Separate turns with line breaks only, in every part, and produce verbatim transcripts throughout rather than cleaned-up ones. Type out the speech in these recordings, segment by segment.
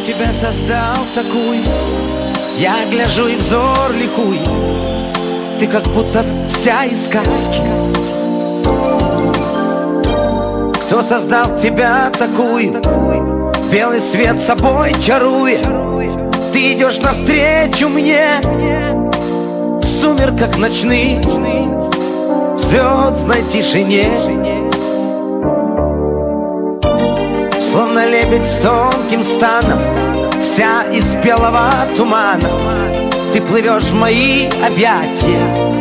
тебя создал такую, я гляжу и взор ликует. Ты как будто вся из сказки. Кто создал тебя такую, белый свет собой чаруя? Ты идешь навстречу мне в сумерках ночных, в звездной тишине. Словно лебедь с тонким станом, вся из белого тумана, ты плывешь в мои объятия.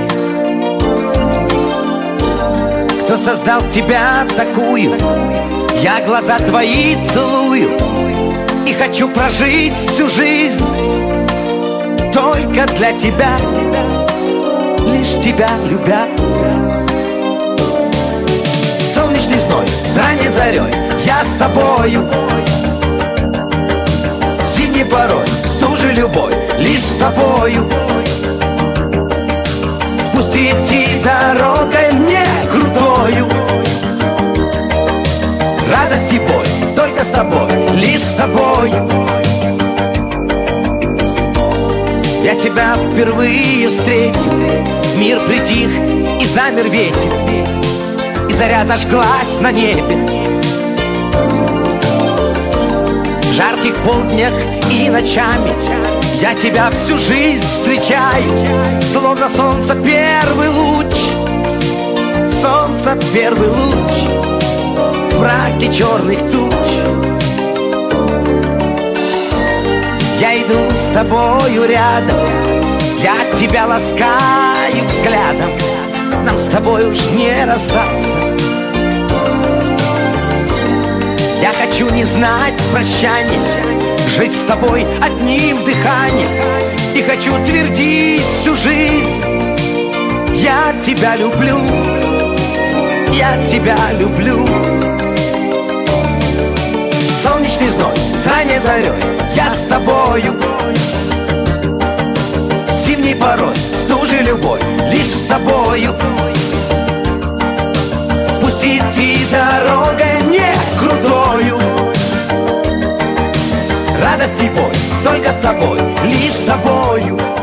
Кто создал тебя такую, я глаза твои целую и хочу прожить всю жизнь только для тебя, лишь тебя любя. Солнечный зной, с ранней зарей я с тобою, зимней порой, стужи любой, лишь с тобою. Пусть идти дорогой мне крутою, радость и боль только с тобой, лишь с тобою. Я тебя впервые встретил, мир притих и замер ветер, и заря зажглась на небе. В жарких полднях и ночами я тебя всю жизнь встречаю, словно солнце первый луч, солнце первый луч в мраке черных туч. Я иду с тобою рядом, я тебя ласкаю взглядом, нам с тобой уж не расстаться. Я хочу не знать прощания, жить с тобой одним дыханием, и хочу твердить всю жизнь: я тебя люблю, я тебя люблю. Солнечный зной, с ранней зарей я с тобою, зимней порой, стужи любой, лишь с тобою. Пусть идти дорогой не крутою, радость и боль только с тобой, лишь с тобою.